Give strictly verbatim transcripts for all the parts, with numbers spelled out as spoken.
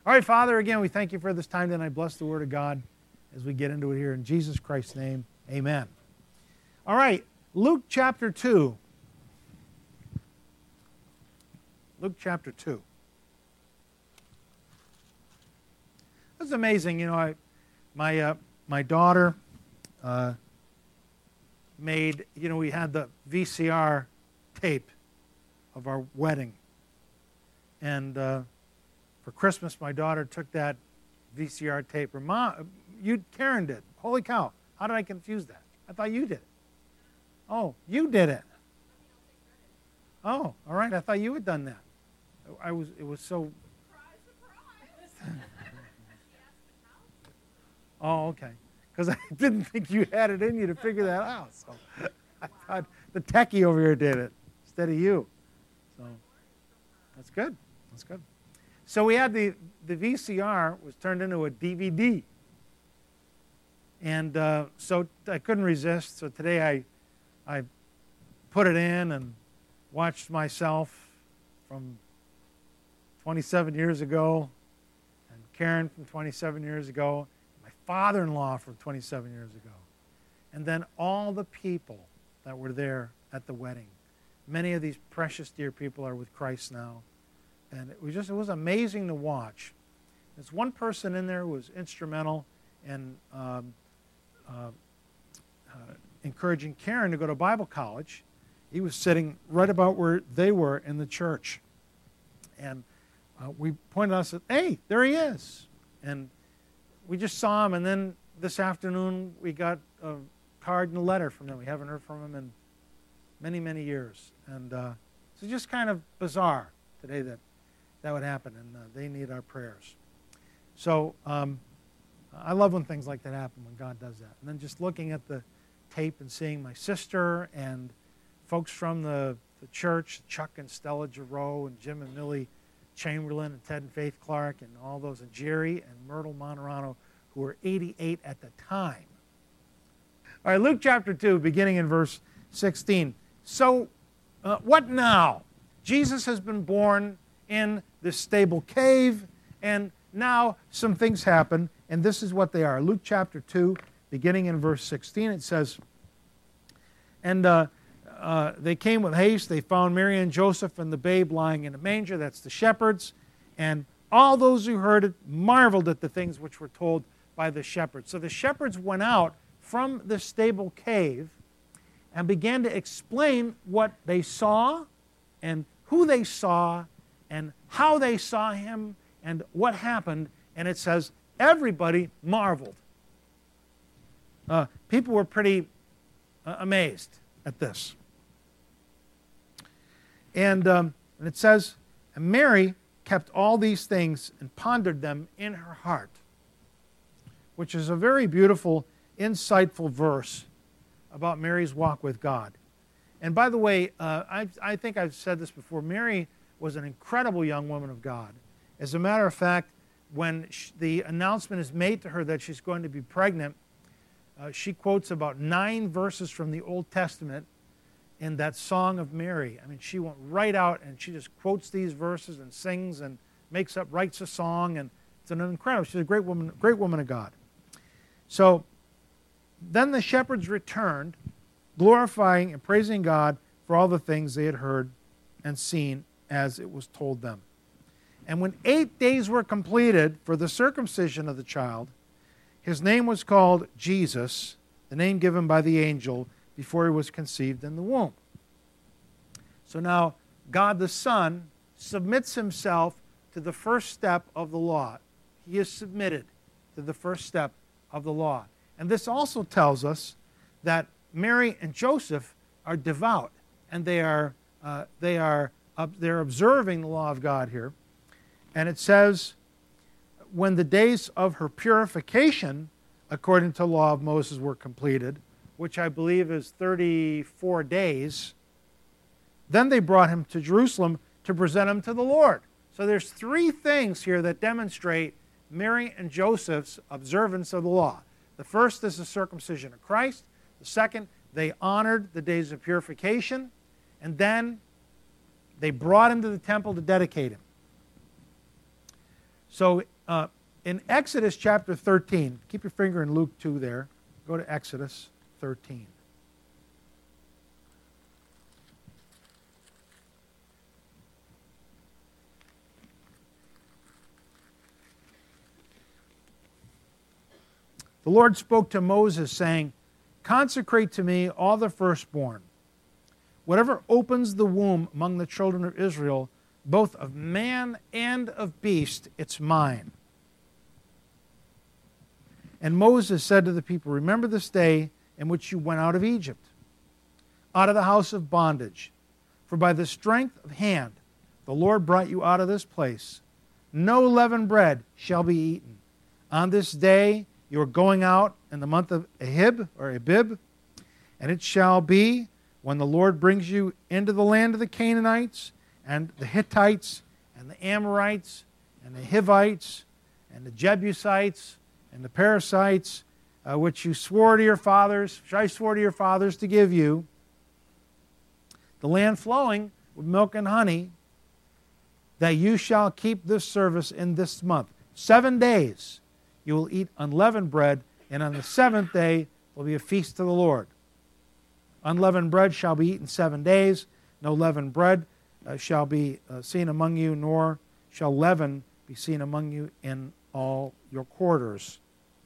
All right, Father, again, we thank you for this time tonight. Bless the Word of God as we get into it here. In Jesus Christ's name, amen. All right, Luke chapter two. Luke chapter two. It's amazing, you know, I, my, uh, my daughter uh, made, you know, we had the V C R tape of our wedding. And uh, for Christmas, my daughter took that V C R tape. Her mom, you, Karen did. Holy cow, how did I confuse that? I thought you did it. Oh, you did it. Oh, all right, I thought you had done that. I was, it was so... Surprise, surprise. Oh, okay. Because I didn't think you had it in you to figure that out. So I thought the techie over here did it instead of you. So that's good. That's good. So we had the, the V C R was turned into a D V D. And uh, so I couldn't resist. So today I, I put it in and watched myself from twenty-seven years ago, and Karen from twenty-seven years ago, my father-in-law from twenty-seven years ago, and then all the people that were there at the wedding. Many of these precious dear people are with Christ now, and it was just it was amazing to watch. There's one person in there who was instrumental in um, uh, uh, encouraging Karen to go to Bible college. He was sitting right about where they were in the church, and Uh, we pointed out, said, hey, there he is. And we just saw him, and then this afternoon we got a card and a letter from him. We haven't heard from him in many, many years. And uh, it's just kind of bizarre today that that would happen, and uh, they need our prayers. So um, I love when things like that happen, when God does that. And then just looking at the tape and seeing my sister and folks from the, the church, Chuck and Stella Giroux and Jim and Millie Chamberlain and Ted and Faith Clark and all those, and Jerry and Myrtle Monterano, who were eighty-eight at the time. All right, Luke chapter two, beginning in verse sixteen. So, uh, what now? Jesus has been born in this stable cave, and now some things happen, and this is what they are. Luke chapter two, beginning in verse sixteen, it says, And uh, Uh, they came with haste. They found Mary and Joseph and the babe lying in a manger. That's the shepherds. And all those who heard it marveled at the things which were told by the shepherds. So the shepherds went out from the stable cave and began to explain what they saw and who they saw and how they saw him and what happened. And it says everybody marveled. Uh, people were pretty uh, amazed at this. And, um, and it says, and Mary kept all these things and pondered them in her heart, which is a very beautiful, insightful verse about Mary's walk with God. And by the way, uh, I, I think I've said this before, Mary was an incredible young woman of God. As a matter of fact, when she, the announcement is made to her that she's going to be pregnant, uh, she quotes about nine verses from the Old Testament in that Song of Mary. I mean, she went right out and she just quotes these verses and sings and makes up, writes a song, and it's an incredible, she's a great woman, great woman of God. So then the shepherds returned, glorifying and praising God for all the things they had heard and seen as it was told them. And when eight days were completed for the circumcision of the child, his name was called Jesus, the name given by the angel before he was conceived in the womb. So now God the Son submits himself to the first step of the law. He is submitted to the first step of the law. And this also tells us that Mary and Joseph are devout, and they are uh, they are uh, they're observing the law of God here. And it says, when the days of her purification, according to the law of Moses, were completed, which I believe is thirty-four days, then they brought him to Jerusalem to present him to the Lord. So there's three things here that demonstrate Mary and Joseph's observance of the law. The first is the circumcision of Christ. The second, they honored the days of purification. And then they brought him to the temple to dedicate him. So uh, in Exodus chapter thirteen, keep your finger in Luke two there. Go to Exodus thirteen. The Lord spoke to Moses, saying, "Consecrate to me all the firstborn. Whatever opens the womb among the children of Israel, both of man and of beast, it's mine." And Moses said to the people, "Remember this day in which you went out of Egypt, out of the house of bondage. For by the strength of hand the Lord brought you out of this place. No leavened bread shall be eaten. On this day you are going out in the month of Ahib, or Abib, and it shall be, when the Lord brings you into the land of the Canaanites, and the Hittites, and the Amorites, and the Hivites, and the Jebusites, and the Perizzites, uh, which you swore to your fathers, which I swore to your fathers to give you, the land flowing with milk and honey, that you shall keep this service in this month. Seven days you will eat unleavened bread, and on the seventh day will be a feast to the Lord. Unleavened bread shall be eaten seven days. No leavened bread uh, shall be uh, seen among you, nor shall leaven be seen among you in all your quarters.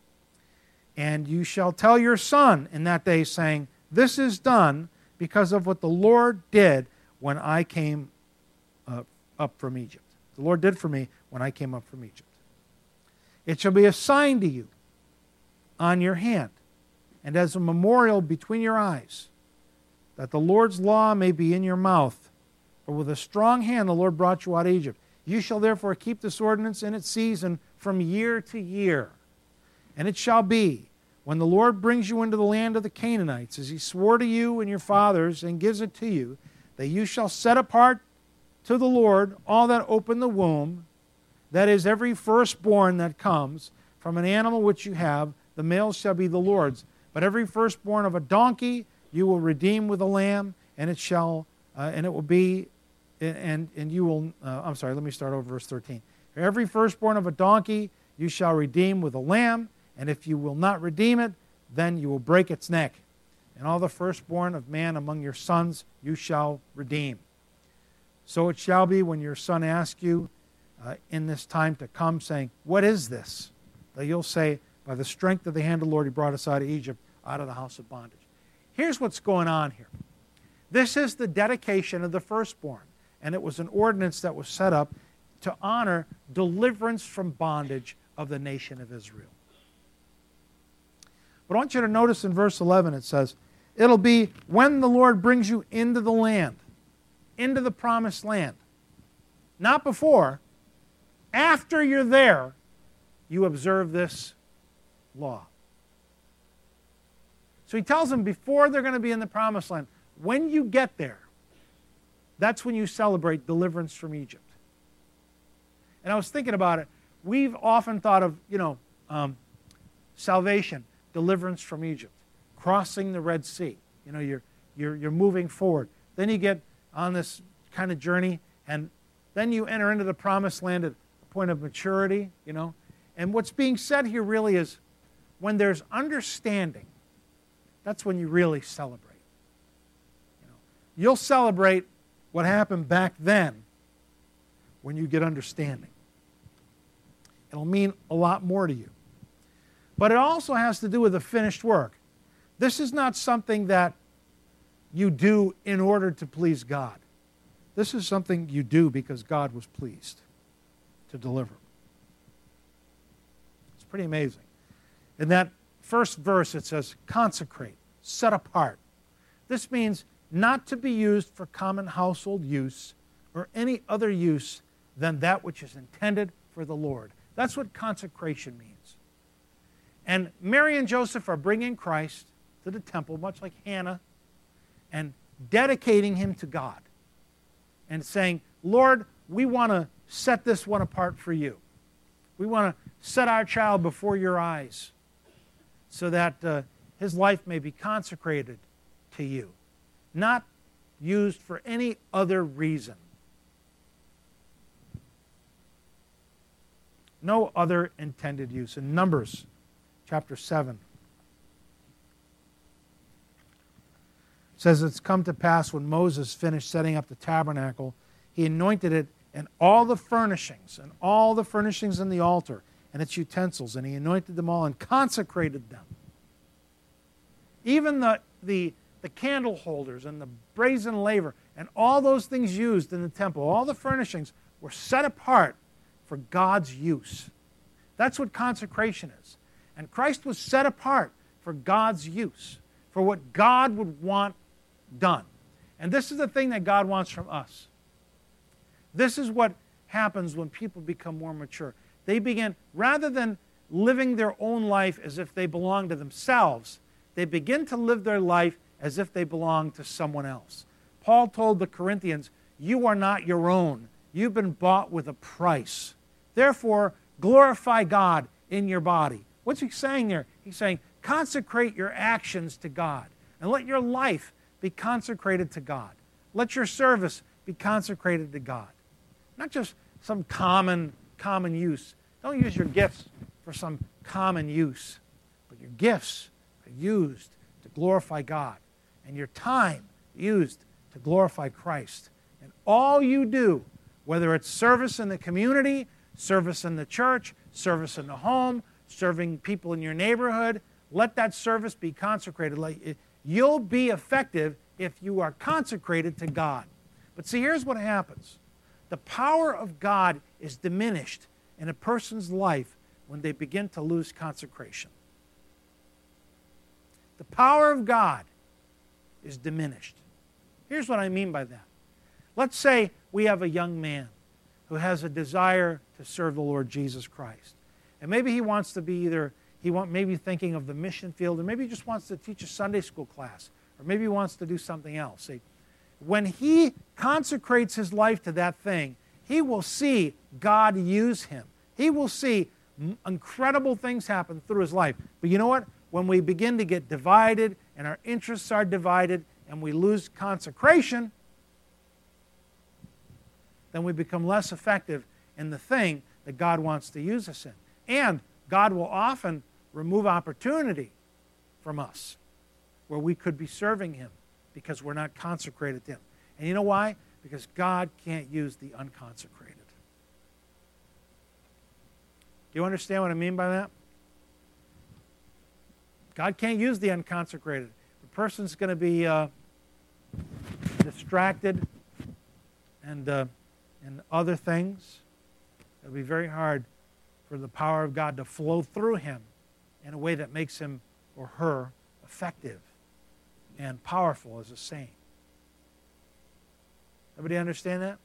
And you shall tell your son in that day, saying, this is done because of what the Lord did when I came uh, up from Egypt. The Lord did for me when I came up from Egypt. It shall be a sign to you on your hand, and as a memorial between your eyes, that the Lord's law may be in your mouth. For with a strong hand the Lord brought you out of Egypt. You shall therefore keep this ordinance in its season from year to year. And it shall be, when the Lord brings you into the land of the Canaanites, as he swore to you and your fathers, and gives it to you, that you shall set apart to the Lord all that open the womb, that is, every firstborn that comes from an animal which you have, the male shall be the Lord's. But every firstborn of a donkey you will redeem with a lamb, and it shall, uh, and it will be, and and you will. Uh, I'm sorry. Let me start over verse thirteen. Every firstborn of a donkey you shall redeem with a lamb, and if you will not redeem it, then you will break its neck. And all the firstborn of man among your sons you shall redeem. So it shall be when your son asks you uh, in this time to come, saying, what is this? That you'll say, by the strength of the hand of the Lord, he brought us out of Egypt, out of the house of bondage. Here's what's going on here. This is the dedication of the firstborn, and it was an ordinance that was set up to honor deliverance from bondage of the nation of Israel. But I want you to notice in verse eleven it says, it'll be when the Lord brings you into the land, into the promised land. Not before. After you're there, you observe this law. So he tells them before they're going to be in the promised land, when you get there, that's when you celebrate deliverance from Egypt. And I was thinking about it. We've often thought of, you know, um, salvation, deliverance from Egypt, crossing the Red Sea. You know, you're, you're, you're moving forward. Then you get on this kind of journey, and then you enter into the promised land at a point of maturity, you know. And what's being said here really is when there's understanding, that's when you really celebrate. You know, you'll celebrate what happened back then when you get understanding. It'll mean a lot more to you. But it also has to do with the finished work. This is not something that you do in order to please God. This is something you do because God was pleased to deliver. It's pretty amazing. In that first verse it says, consecrate, set apart. This means not to be used for common household use or any other use than that which is intended for the Lord. That's what consecration means. And Mary and Joseph are bringing Christ to the temple, much like Hannah, and dedicating him to God and saying, Lord, we want to set this one apart for you. We want to set our child before your eyes so that uh, his life may be consecrated to you, not used for any other reason. No other intended use. In Numbers chapter seven, it says, it's come to pass when Moses finished setting up the tabernacle, he anointed it and all the furnishings, and all the furnishings in the altar and its utensils, and he anointed them all and consecrated them. Even the, the, the candle holders and the brazen laver and all those things used in the temple, all the furnishings were set apart for God's use. That's what consecration is. And Christ was set apart for God's use, for what God would want done. And this is the thing that God wants from us. This is what happens when people become more mature. They begin, rather than living their own life as if they belong to themselves, they begin to live their life as if they belong to someone else. Paul told the Corinthians, you are not your own. You've been bought with a price. Therefore, glorify God in your body. What's he saying there? He's saying, consecrate your actions to God, and let your life be consecrated to God. Let your service be consecrated to God. Not just some common, common use. Don't use your gifts for some common use, but your gifts are used to glorify God, and your time used to glorify Christ. And all you do, whether it's service in the community, service in the church, service in the home, serving people in your neighborhood, let that service be consecrated. You'll be effective if you are consecrated to God. But see, here's what happens. The power of God is diminished in a person's life when they begin to lose consecration. The power of God is diminished. Here's what I mean by that. Let's say we have a young man who has a desire to serve the Lord Jesus Christ. And maybe he wants to be either, he want, maybe thinking of the mission field, or maybe he just wants to teach a Sunday school class, or maybe he wants to do something else. See, when he consecrates his life to that thing, he will see God use him. He will see incredible things happen through his life. But you know what? When we begin to get divided and our interests are divided and we lose consecration, then we become less effective in the thing that God wants to use us in. And God will often remove opportunity from us where we could be serving him because we're not consecrated to him. And you know why? Because God can't use the unconsecrated. Do you understand what I mean by that? God can't use the unconsecrated. The person's going to be uh, distracted and, uh, and other things. It'll be very hard for the power of God to flow through him in a way that makes him or her effective and powerful as a saint. Everybody understand that?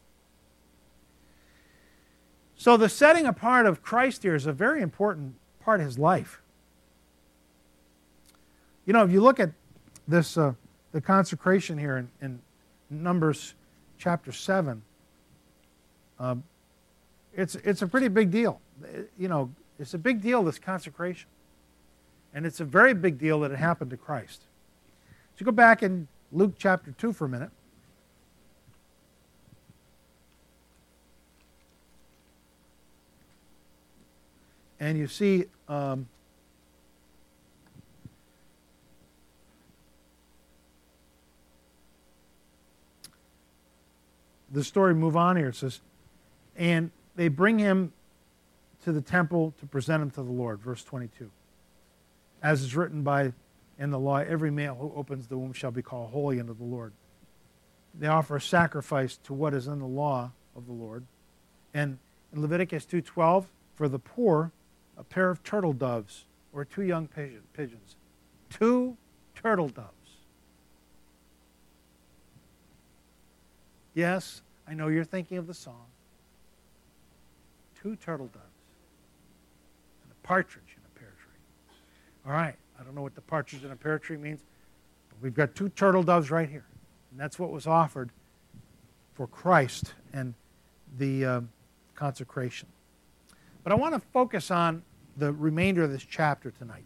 So the setting apart of Christ here is a very important part of his life. You know, if you look at this, uh, the consecration here in, in Numbers chapter seven, um, it's, it's a pretty big deal. You know, it's a big deal, this consecration. And it's a very big deal that it happened to Christ. So go back in Luke chapter two for a minute. And you see um, the story move on here. It says, and they bring him to the temple to present him to the Lord. Verse twenty-two. As is written by in the law, every male who opens the womb shall be called holy unto the Lord. They offer a sacrifice to what is in the law of the Lord. And in Leviticus two twelve, for the poor, a pair of turtle doves or two young pigeons. Two turtle doves. Yes, I know you're thinking of the song. Two turtle doves and a partridge in a pear tree. All right, I don't know what the partridge in a pear tree means, but we've got two turtle doves right here. And that's what was offered for Christ and the uh, consecration. But I want to focus on the remainder of this chapter tonight.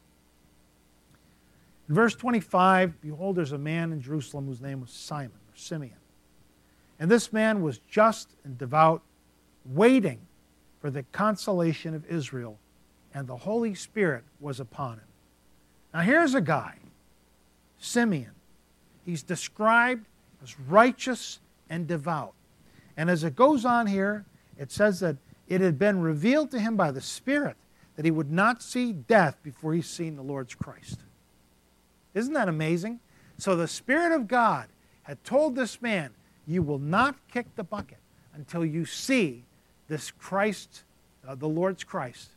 In verse twenty-five, behold, there's a man in Jerusalem whose name was Simon, or Simeon. And this man was just and devout, waiting for the consolation of Israel, and the Holy Spirit was upon him. Now here's a guy, Simeon. He's described as righteous and devout. And as it goes on here, it says that it had been revealed to him by the Spirit that he would not see death before he's seen the Lord's Christ. Isn't that amazing? So the Spirit of God had told this man, you will not kick the bucket until you see this Christ, uh, the Lord's Christ.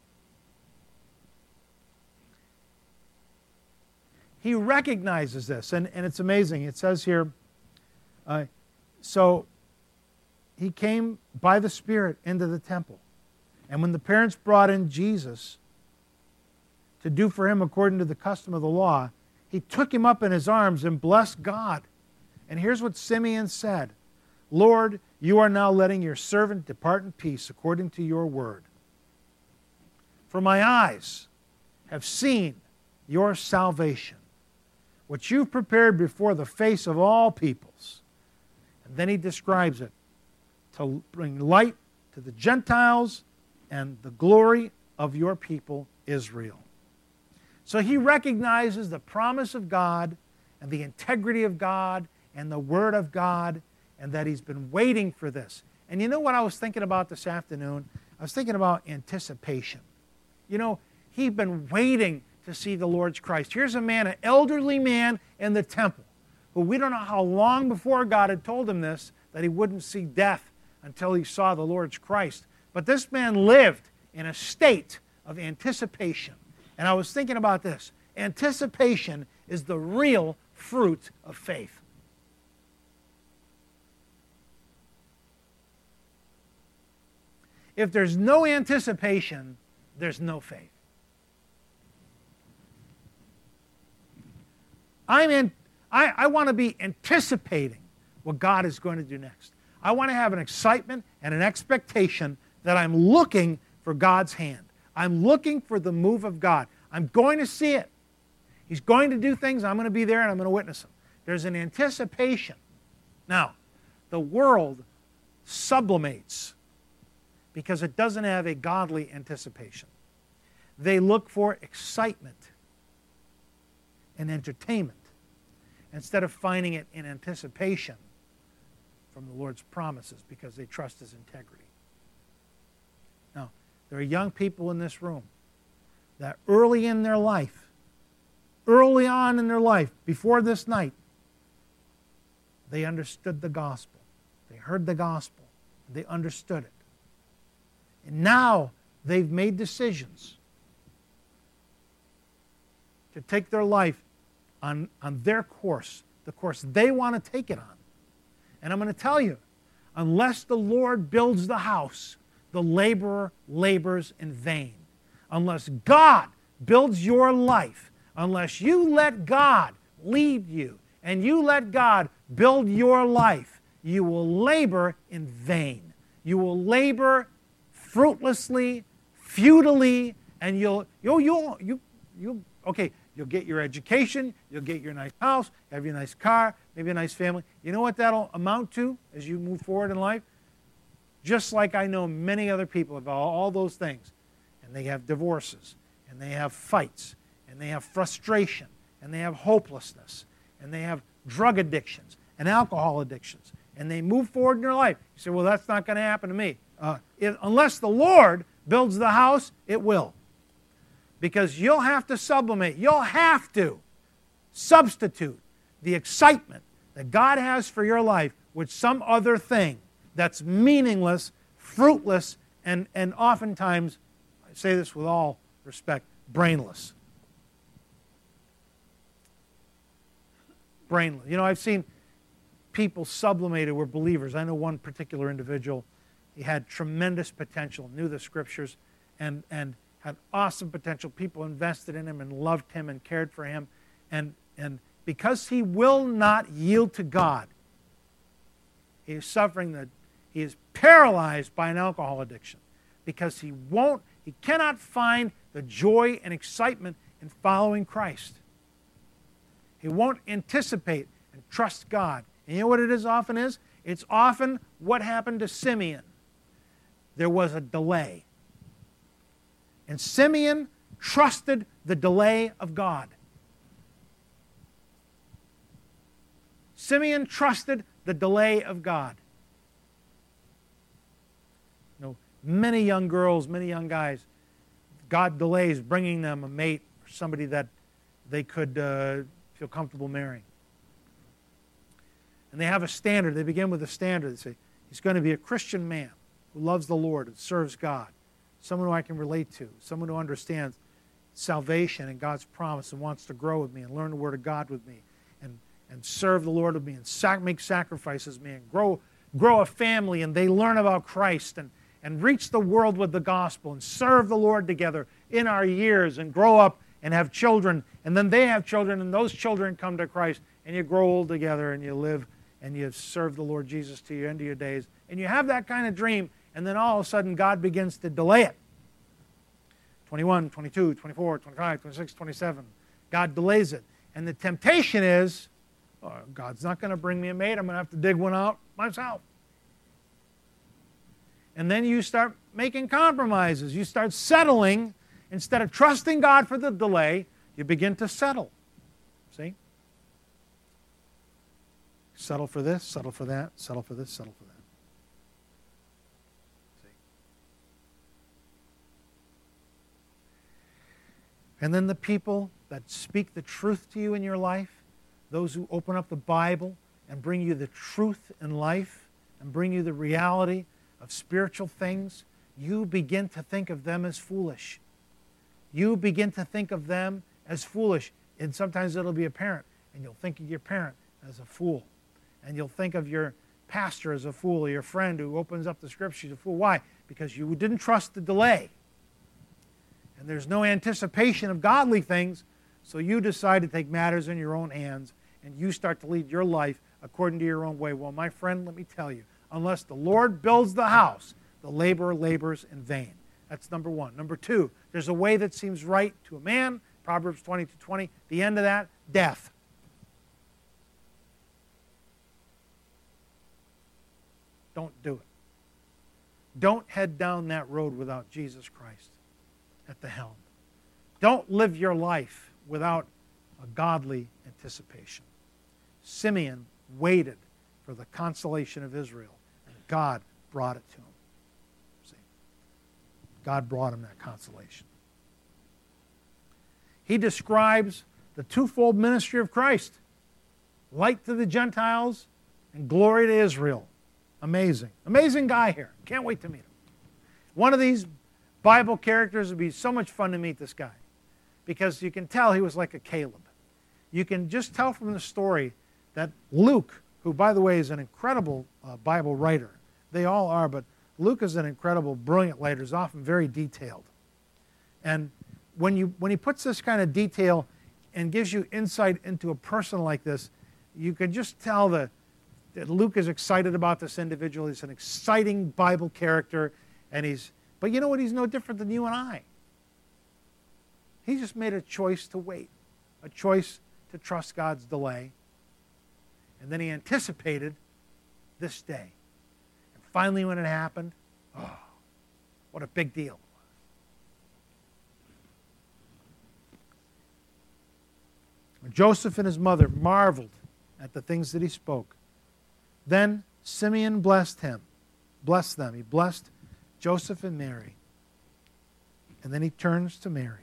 He recognizes this, and, and it's amazing. It says here, uh, so he came by the Spirit into the temple. And when the parents brought in Jesus to do for him according to the custom of the law, he took him up in his arms and blessed God. And here's what Simeon said, Lord, you are now letting your servant depart in peace according to your word. For my eyes have seen your salvation, which you've prepared before the face of all peoples. And then he describes it, to bring light to the Gentiles and the glory of your people, Israel. So he recognizes the promise of God and the integrity of God and the Word of God, and that he's been waiting for this. And you know what I was thinking about this afternoon? I was thinking about anticipation. You know, he'd been waiting to see the Lord's Christ. Here's a man, an elderly man in the temple, who we don't know how long before God had told him this, that he wouldn't see death until he saw the Lord's Christ. But this man lived in a state of anticipation. And I was thinking about this. Anticipation is the real fruit of faith. If there's no anticipation, there's no faith. I'm in, I, I want to be anticipating what God is going to do next. I want to have an excitement and an expectation that I'm looking for God's hand. I'm looking for the move of God. I'm going to see it. He's going to do things. I'm going to be there and I'm going to witness them. There's an anticipation. Now, the world sublimates because it doesn't have a godly anticipation. They look for excitement and entertainment instead of finding it in anticipation from the Lord's promises because they trust His integrity. Now, there are young people in this room that early in their life, early on in their life, before this night, they understood the gospel. They heard the gospel. They understood it. And now they've made decisions to take their life on, on their course, the course they want to take it on. And I'm going to tell you, unless the Lord builds the house, the laborer labors in vain. Unless God builds your life, unless you let God lead you and you let God build your life, you will labor in vain. You will labor fruitlessly, futilely, and you'll you'll you'll you you okay, you'll get your education, you'll get your nice house, have your nice car, maybe a nice family. You know what that'll amount to as you move forward in life? Just like I know many other people about all those things. And they have divorces, and they have fights, and they have frustration, and they have hopelessness, and they have drug addictions and alcohol addictions, and they move forward in their life. You say, well, that's not going to happen to me. Uh, it, unless the Lord builds the house, it will. Because you'll have to sublimate, you'll have to substitute the excitement that God has for your life with some other thing that's meaningless, fruitless, and, and oftentimes, I say this with all respect, brainless. Brainless. You know, I've seen people sublimated were believers. I know one particular individual, he had tremendous potential, knew the Scriptures, and, and had awesome potential. People invested in him and loved him and cared for him. And, and because he will not yield to God, he is suffering the, he is paralyzed by an alcohol addiction because he won't, he cannot find the joy and excitement in following Christ. He won't anticipate and trust God. And you know what it is often is? It's often what happened to Simeon. there was a delay. And Simeon trusted the delay of God. Simeon trusted the delay of God. You know, many young girls, many young guys, God delays bringing them a mate or somebody that they could uh, feel comfortable marrying. And they have a standard. They begin with a standard. They say, he's going to be a Christian man who loves the Lord and serves God, someone who I can relate to, someone who understands salvation and God's promise and wants to grow with me and learn the Word of God with me and, and serve the Lord with me and sac- make sacrifices with me and grow, grow a family, and they learn about Christ and, and reach the world with the gospel and serve the Lord together in our years and grow up and have children, and then they have children, and those children come to Christ, and you grow old together and you live and you serve the Lord Jesus to the end of your days. And you have that kind of dream, and then all of a sudden God begins to delay it. twenty-one, twenty-two, twenty-four, twenty-five, twenty-six, twenty-seven. God delays it. And the temptation is, oh, God's not going to bring me a mate. I'm going to have to dig one out myself. And then you start making compromises. You start settling. Instead of trusting God for the delay, you begin to settle. See? Settle for this, settle for that, settle for this, settle for that. See? And then the people that speak the truth to you in your life, those who open up the Bible and bring you the truth in life and bring you the reality of spiritual things, you begin to think of them as foolish. You begin to think of them as foolish. And sometimes it'll be apparent. And you'll think of your parent as a fool. And you'll think of your pastor as a fool, or your friend who opens up the Scriptures as a fool. Why? Because you didn't trust the delay. And there's no anticipation of godly things, so you decide to take matters in your own hands, and you start to lead your life according to your own way. Well, my friend, let me tell you, unless the Lord builds the house, the laborer labors in vain. That's number one. Number two, there's a way that seems right to a man, Proverbs twenty-two twenty. The end of that, death. Don't do it. Don't head down that road without Jesus Christ at the helm. Don't live your life without a godly anticipation. Simeon waited for the consolation of Israel, and God brought it to him. See? God brought him that consolation. He describes the twofold ministry of Christ: light to the Gentiles and glory to Israel. Amazing. Amazing guy here. Can't wait to meet him. One of these Bible characters would be so much fun to meet this guy, because you can tell he was like a Caleb. You can just tell from the story that Luke, who, by the way, is an incredible uh, Bible writer. They all are, but Luke is an incredible, brilliant writer. He's often very detailed. And when, you, when he puts this kind of detail and gives you insight into a person like this, you can just tell the, that Luke is excited about this individual. He's an exciting Bible character. And he's, but you know what? He's no different than you and I. He just made a choice to wait, a choice to trust God's delay. And then he anticipated this day. And finally when it happened, oh, what a big deal. Joseph and his mother marveled at the things that he spoke. Then Simeon blessed him, blessed them. He blessed Joseph and Mary. And then he turns to Mary.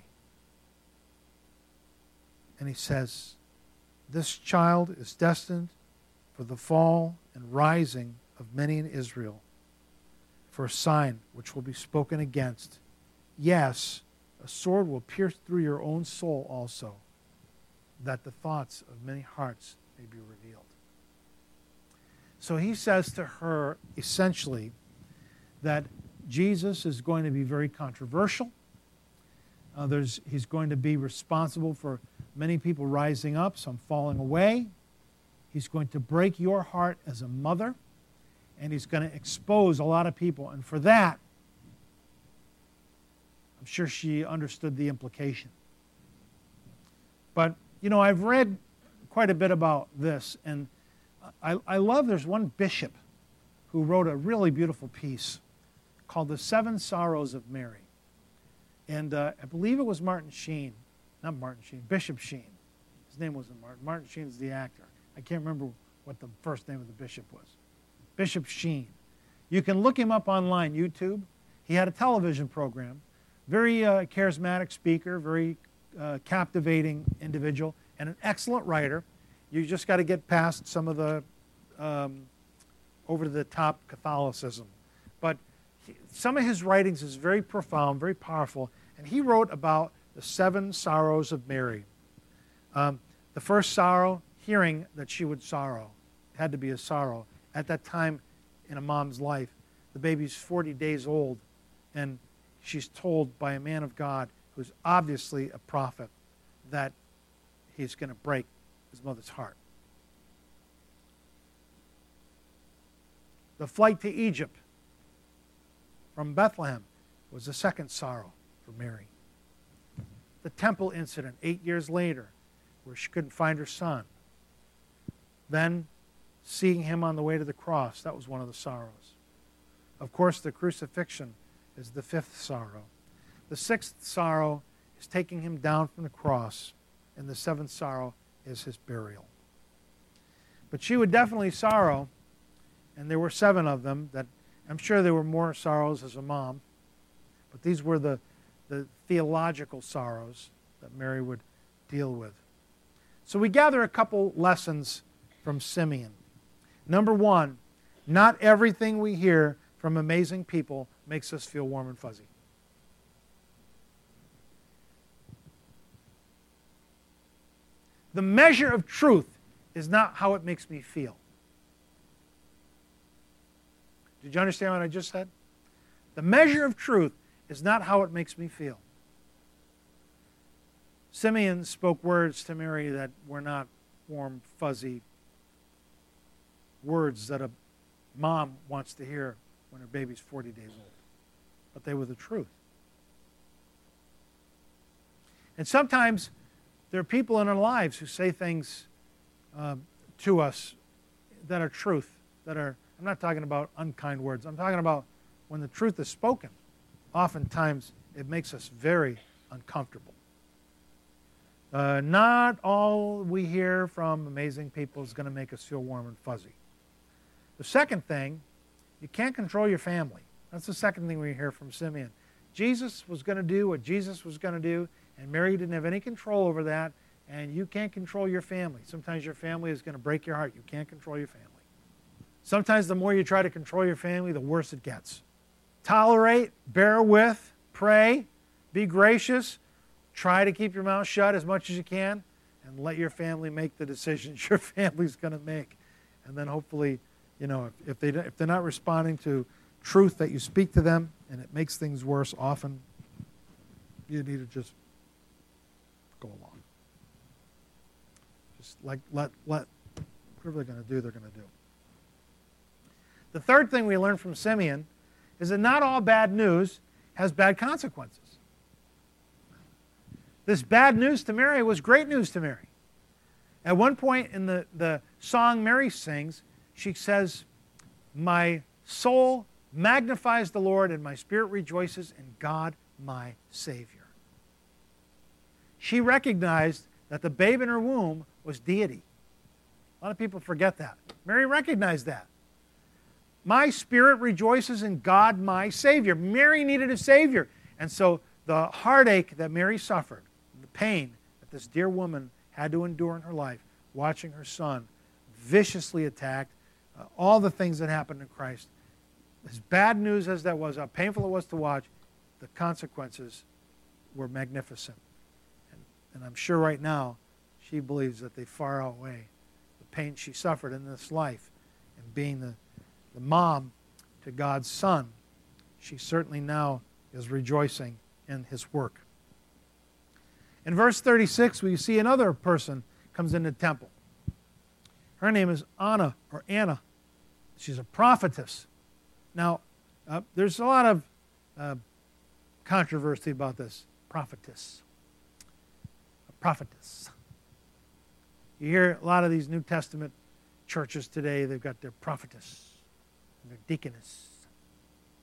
And he says, this child is destined for the fall and rising of many in Israel, for a sign which will be spoken against. Yes, a sword will pierce through your own soul also, that the thoughts of many hearts may be revealed. So he says to her, essentially, that Jesus is going to be very controversial. Uh, there's, he's going to be responsible for many people rising up, some falling away. He's going to break your heart as a mother, and he's going to expose a lot of people. And for that, I'm sure she understood the implication. But, you know, I've read quite a bit about this, and I, I love, there's one bishop who wrote a really beautiful piece called The Seven Sorrows of Mary. And uh, I believe it was Martin Sheen, not Martin Sheen, Bishop Sheen. His name wasn't Martin. Martin Sheen's the actor. I can't remember what the first name of the bishop was. Bishop Sheen. You can look him up online, YouTube. He had a television program. Very uh, charismatic speaker, very uh, captivating individual, and an excellent writer. You just got to get past some of the um, over-the-top Catholicism. But he, some of his writings is very profound, very powerful, and he wrote about the seven sorrows of Mary. Um, the first sorrow, hearing that she would sorrow. It had to be a sorrow. At that time in a mom's life, the baby's forty days old, and she's told by a man of God who's obviously a prophet that he's going to break his mother's heart. The flight to Egypt from Bethlehem was the second sorrow for Mary. The temple incident eight years later, where she couldn't find her son. Then seeing him on the way to the cross, that was one of the sorrows. Of course, the crucifixion is the fifth sorrow. The sixth sorrow is taking him down from the cross, and the seventh sorrow is his burial. But she would definitely sorrow, and there were seven of them. That I'm sure there were more sorrows as a mom, but these were the, the theological sorrows that Mary would deal with. So we gather a couple lessons from Simeon. Number one, not everything we hear from amazing people makes us feel warm and fuzzy. The measure of truth is not how it makes me feel. Did you understand what I just said? The measure of truth is not how it makes me feel. Simeon spoke words to Mary that were not warm, fuzzy words that a mom wants to hear when her baby's forty days old. But they were the truth. And sometimes there are people in our lives who say things uh, to us that are truth, that are, I'm not talking about unkind words, I'm talking about when the truth is spoken. Oftentimes it makes us very uncomfortable. Uh, not all we hear from amazing people is going to make us feel warm and fuzzy. The second thing, you can't control your family. That's the second thing we hear from Simeon. Jesus was going to do what Jesus was going to do, and Mary didn't have any control over that, and you can't control your family. Sometimes your family is going to break your heart. You can't control your family. Sometimes the more you try to control your family, the worse it gets. Tolerate, bear with, pray, be gracious, try to keep your mouth shut as much as you can, and let your family make the decisions your family's going to make. And then hopefully, you know, if, they, if they're not responding to truth that you speak to them and it makes things worse, often you need to just go along. Just like let, let whatever they're going to do, they're going to do. The third thing we learn from Simeon is that not all bad news has bad consequences. This bad news to Mary was great news to Mary. At one point in the, the song Mary sings, she says, "My soul magnifies the Lord, and my spirit rejoices in God, my Savior." She recognized that the babe in her womb was deity. A lot of people forget that. Mary recognized that. My spirit rejoices in God, my Savior. Mary needed a Savior. And so the heartache that Mary suffered, the pain that this dear woman had to endure in her life, watching her son viciously attacked, uh, all the things that happened in Christ, as bad news as that was, how painful it was to watch, the consequences were magnificent. And, and I'm sure right now she believes that they far outweigh the pain she suffered in this life. And being the, the mom to God's son, she certainly now is rejoicing in his work. In verse thirty-six, we see another person comes into the temple. Her name is Anna, or Anna. She's a prophetess. Now, uh, there's a lot of uh, controversy about this. Prophetess. A prophetess. You hear a lot of these New Testament churches today, they've got their prophetess and their deaconess.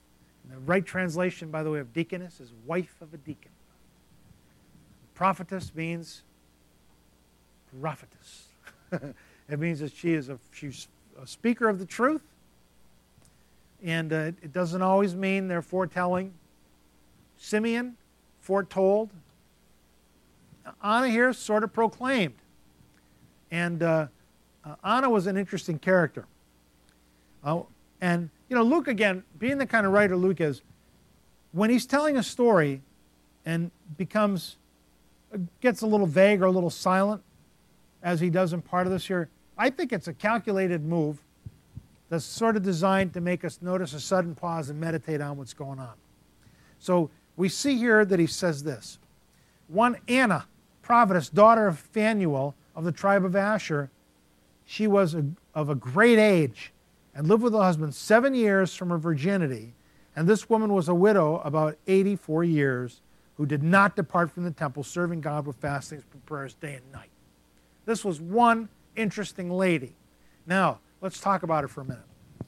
The right translation, by the way, of deaconess is wife of a deacon. Prophetess means prophetess. It means that she is a, she's a speaker of the truth. And uh, it doesn't always mean they're foretelling. Simeon, foretold. Anna here sort of proclaimed. And uh, uh, Anna was an interesting character. Uh, and, you know, Luke, again, being the kind of writer Luke is, when he's telling a story and becomes, gets a little vague or a little silent, as he does in part of this here, I think it's a calculated move that's sort of designed to make us notice a sudden pause and meditate on what's going on. So we see here that he says this. One Anna, prophetess, daughter of Phanuel of the tribe of Asher, she was a, of a great age and lived with her husband seven years from her virginity. And this woman was a widow about eighty-four years who did not depart from the temple, serving God with fastings and prayers day and night. This was one interesting lady. Now, let's talk about her for a minute.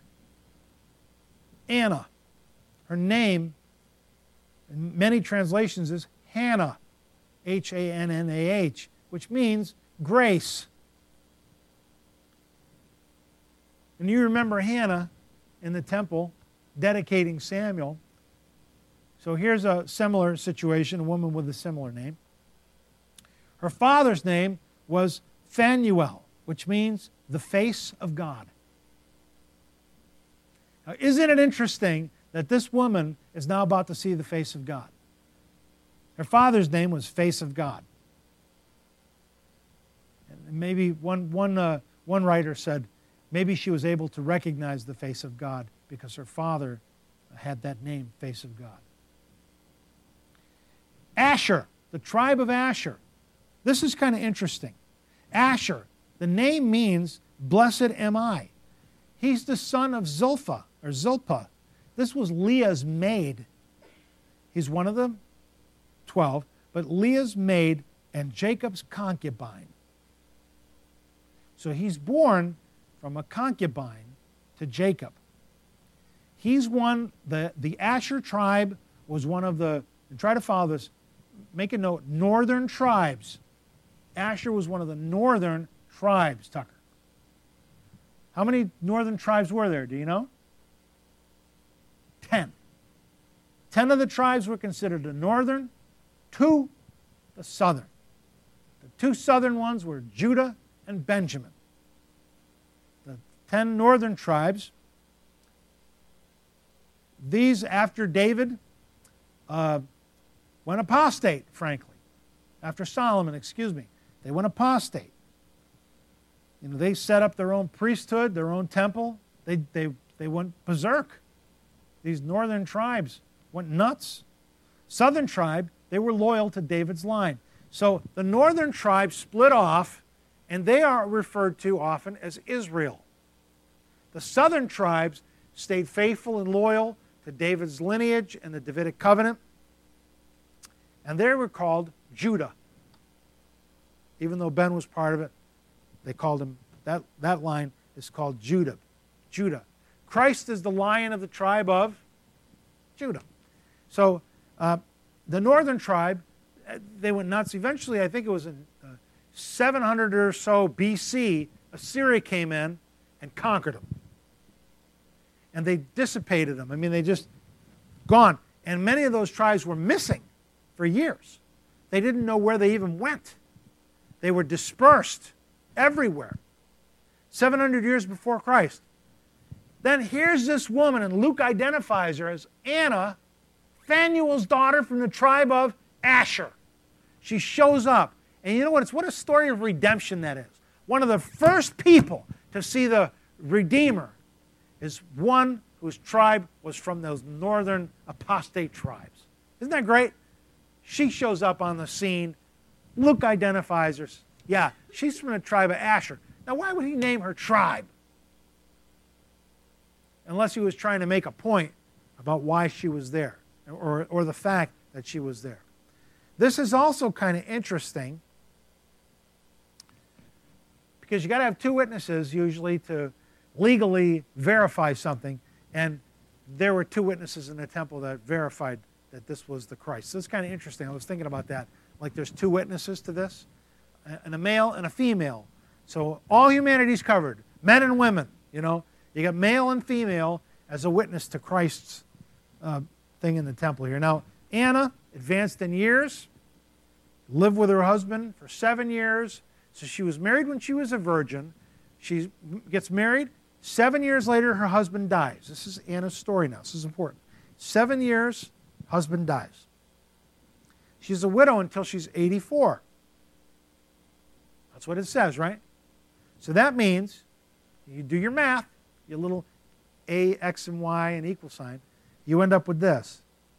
Anna. Her name, in many translations, is Hannah, H A N N A H, which means grace. And you remember Hannah in the temple dedicating Samuel. So here's a similar situation, a woman with a similar name. Her father's name was Phanuel, which means the face of God. Now, isn't it interesting that this woman is now about to see the face of God? Her father's name was Face of God. And maybe one, one, uh, one writer said maybe she was able to recognize the face of God because her father had that name, Face of God. Asher, the tribe of Asher. This is kind of interesting. Asher, the name means blessed am I. He's the son of Zilpah, or Zilpah. This was Leah's maid. He's one of the twelve, but Leah's maid and Jacob's concubine. So he's born from a concubine to Jacob. He's one, the, the Asher tribe was one of the, and try to follow this, make a note, northern tribes. Asher was one of the northern tribes, Tucker. How many northern tribes were there? Do you know? Ten. Ten of the tribes were considered the northern, two the southern. The two southern ones were Judah and Benjamin. The ten northern tribes, these after David uh, went apostate, frankly. After Solomon, excuse me. They went apostate. You know, they set up their own priesthood, their own temple. They, they, they went berserk. These northern tribes went nuts. Southern tribe, they were loyal to David's line. So the northern tribes split off, and they are referred to often as Israel. The southern tribes stayed faithful and loyal to David's lineage and the Davidic covenant, and they were called Judah. Even though Ben was part of it, they called him, that, that line is called Judah. Judah. Christ is the Lion of the tribe of Judah. So uh, the northern tribe, they went nuts. Eventually, I think it was in uh, seven hundred or so B C, Assyria came in and conquered them. And they dissipated them. I mean, they just gone. And many of those tribes were missing for years. They didn't know where they even went. They were dispersed everywhere. seven hundred years before Christ. Then here's this woman, and Luke identifies her as Anna, Phanuel's daughter from the tribe of Asher. She shows up. And you know what? It's what a story of redemption that is. One of the first people to see the Redeemer is one whose tribe was from those northern apostate tribes. Isn't that great? She shows up on the scene. Luke identifies her. Yeah, she's from the tribe of Asher. Now, why would he name her tribe? Unless he was trying to make a point about why she was there, or, or the fact that she was there. This is also kind of interesting because you got to have two witnesses usually to legally verify something. And there were two witnesses in the temple that verified that this was the Christ. So it's kind of interesting. I was thinking about that. Like there's two witnesses to this, and a male and a female. So all humanity's covered, men and women, you know. You got male and female as a witness to Christ's uh, thing in the temple here. Now, Anna advanced in years, lived with her husband for seven years. So she was married when she was a virgin. She gets married. Seven years later, her husband dies. This is Anna's story now. This is important. Seven years, husband dies. She's a widow until she's eighty-four. That's what it says, right? So that means, you do your math, your little a, x, and y, and equal sign, you end up with this.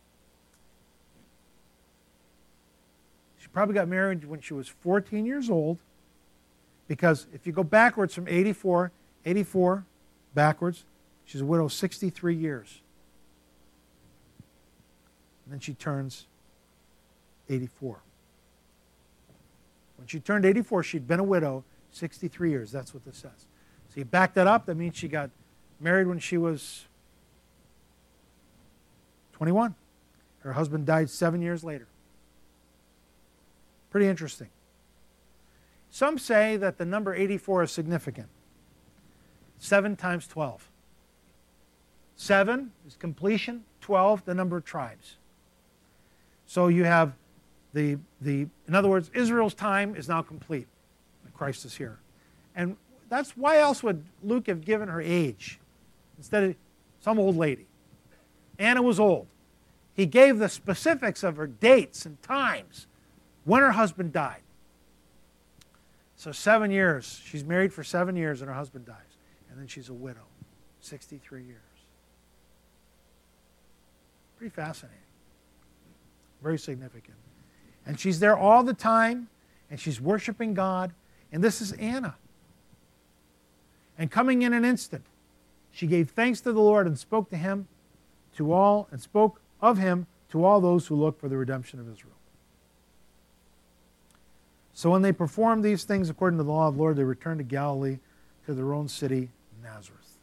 She probably got married when she was fourteen years old, because if you go backwards from eighty-four, eighty-four backwards, she's a widow sixty-three years. And then she turns eighty-four. When she turned eighty-four, she'd been a widow sixty-three years. That's what this says. So you back that up, that means she got married when she was twenty-one. Her husband died seven years later. Pretty interesting. Some say that the number eighty-four is significant. seven times twelve. seven is completion, twelve, the number of tribes. So you have the, the, in other words, Israel's time is now complete. Christ is here. And that's why else would Luke have given her age instead of some old lady? Anna was old. He gave the specifics of her dates and times when her husband died. So seven years. She's married for seven years and her husband dies. And then she's a widow. sixty-three years. Pretty fascinating. Very significant. And she's there all the time, and she's worshiping God. And this is Anna. And coming in an instant, she gave thanks to the Lord and spoke to him to all, and spoke of him to all those who look for the redemption of Israel. So when they performed these things according to the law of the Lord, they returned to Galilee, to their own city, Nazareth.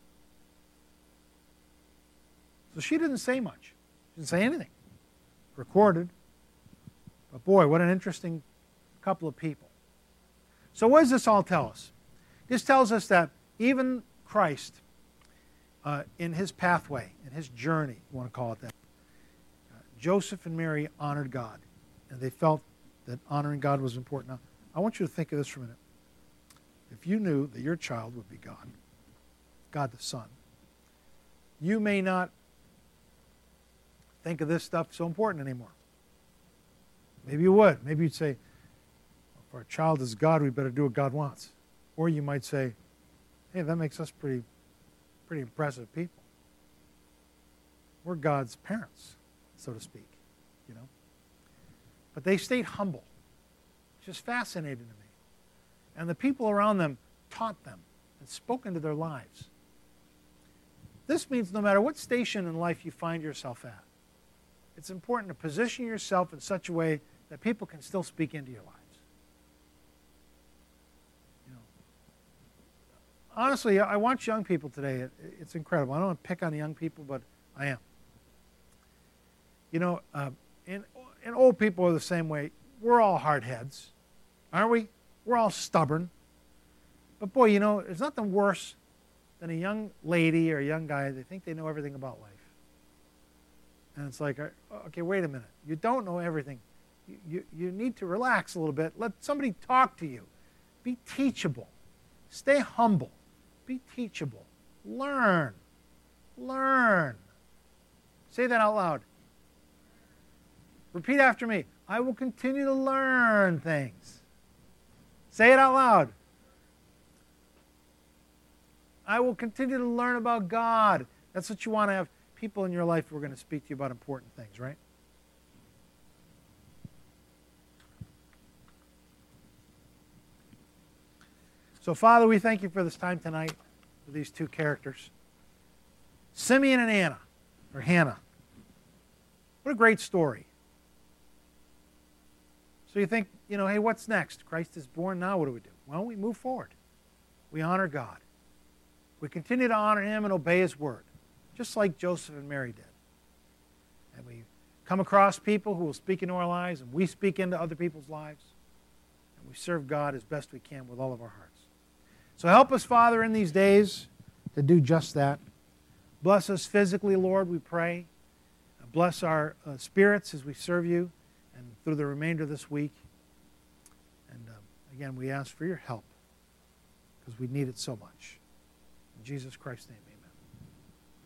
So she didn't say much. She didn't say anything. Recorded. But boy, what an interesting couple of people. So what does this all tell us? This tells us that even Christ, uh, in his pathway, in his journey, you want to call it that, uh, Joseph and Mary honored God. And they felt that honoring God was important. Now, I want you to think of this for a minute. If you knew that your child would be God, God the Son, you may not think of this stuff so important anymore. Maybe you would. Maybe you'd say, if our child is God, we better do what God wants. Or you might say, hey, that makes us pretty, pretty impressive people. We're God's parents, so to speak, you know. But they stayed humble, which is fascinating to me. And the people around them taught them and spoke into their lives. This means no matter what station in life you find yourself at, it's important to position yourself in such a way that people can still speak into your lives. You know, honestly, I watch young people today. It, it's incredible. I don't want to pick on the young people, but I am. You know, uh, and, and old people are the same way. We're all hard heads, aren't we? We're all stubborn. But boy, you know, there's nothing worse than a young lady or a young guy. They think they know everything about life. And it's like, okay, wait a minute. You don't know everything. You, you, you need to relax a little bit. Let somebody talk to you. Be teachable. Stay humble. Be teachable. Learn. Learn. Say that out loud. Repeat after me. I will continue to learn things. Say it out loud. I will continue to learn about God. That's what you want to have. People in your life who are going to speak to you about important things, right? So, Father, we thank you for this time tonight with these two characters, Simeon and Anna, or Hannah. What a great story. So you think, you know, hey, what's next? Christ is born, now what do we do? Well, we move forward. We honor God. We continue to honor him and obey his word. just like Joseph and Mary did. And we come across people who will speak into our lives, and we speak into other people's lives, and we serve God as best we can with all of our hearts. So help us, Father, in these days to do just that. Bless us physically, Lord, we pray. Bless our uh, spirits as we serve you and through the remainder of this week. And uh, again, we ask for your help because we need it so much. In Jesus Christ's name, amen.